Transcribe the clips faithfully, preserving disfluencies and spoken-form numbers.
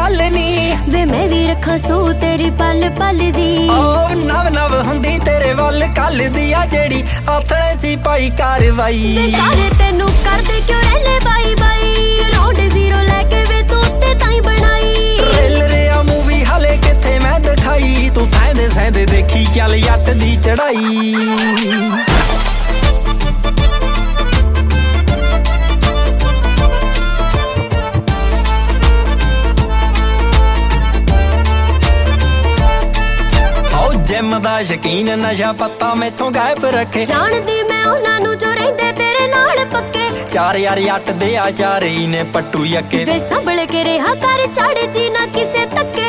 गल नी वे मैं भी रखा सू तेरी पल पल दी ओ नव नव हुंदी तेरे वल कल दी आ जेड़ी आथणे सी पाई कारवाई वे सारे तेनू करदे क्यों रहने बाई बाई राउंड जीरो लेके वे तू ते ताई बनाई रेल रे आ मूवी हले किथे मैं दिखाई तू सहंदे सहंदे देखी चल जट दी चढ़ाई जिम दा शकीन नशा पत्ता मैथों गायब रखे जानदी मैं उन्हां नू जो रहिंदे तेरे नाल पक्के चार यार जट दे आ चार ही ने पट्टू यके वे संभल के रेहा कर चाड़े जी ना किसे तक्के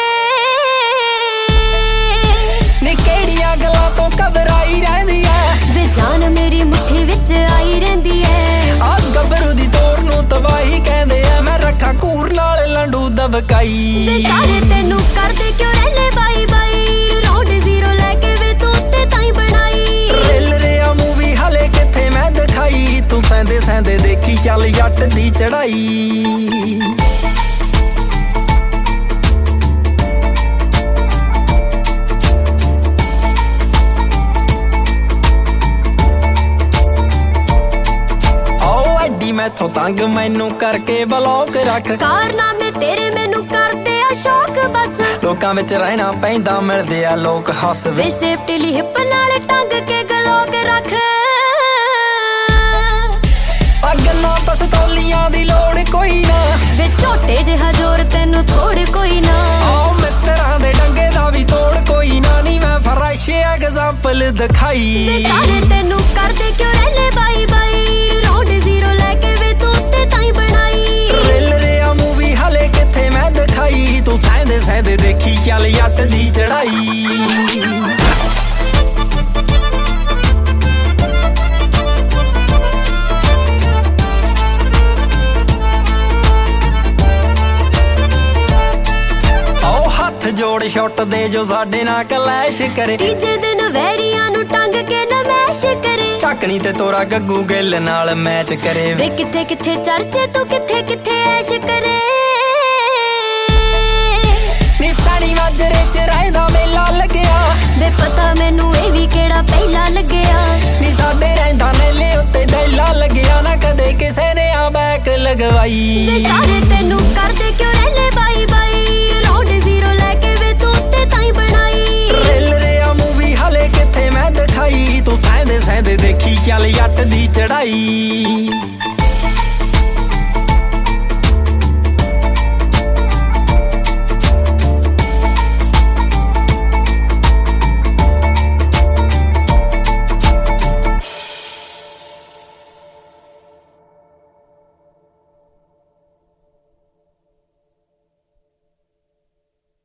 नी केड़ियां गल्लां तो घबराई रहंदी है वे जान मेरी मुट्ठी विच आई रहंदी है आ गबरू दी तोर नू तबाही कहंदे आ मैं रखा कूर नाल लंडू दबकाई वे सारे तेनू करदे क्यों रहने बाई बाई राउंड जीरो लेके वे तू ते ताई बनाई रेल रे आ मूवी हले किथे मैं दिखाई तू सहंदे सहंदे देखी चल जट दी चढ़ाई मैथों तंग मैनू करके ब्लॉक रख कारनामे तेरे मैनू करदे आ शौक बस लोकां विच रहना पैंदा मिलदे आ लोक हस वे सेफ्टी ली हिप नाल टंग के गलोक रख अगना पस्तौलियां दी लोड़ कोई ना वे झोटे जिहा जोर तैनू थोड़ कोई ना आओ मित्तरां दे डंगे दा भी तोड़ कोई ना नी मैं फ्रैश एग्जांपल दिखाई वे सारे तैनू करदे क्यों रहने बाई बाई राउंड जीरो लेके वे तू ते ताई बनाई रेल रे आ मूवी हले किथे मैं दिखाई तू सहंदे सहंदे देखी चल जट दी चढ़ाई जोड़ शॉट दे जो साडे ना कलैश करे तीजे दिन वैरियां नू टंग के नमैश करे झाकनी ते तोरा गग्गू गिल नाल मैच करे वे किथे किथे चर्चे तू किथे किथे ऐश करे निशानी माजरे च रायदा मेला लगया वे पता मैनू ए भी केड़ा पहला लगया नी साडे रहिंदा नेले उत्ते दैला लगया ना कदे किसे ने आ बैक लगवाई वे सारे तेनू करदे क्यों रहने बाई बाई राउंड जीरो लेके वे तू ते ताई बनाई रेल रे आ मूवी हले किथे मैं दिखाई तू सहंदे सहंदे देखी चल जट दी चढ़ाई।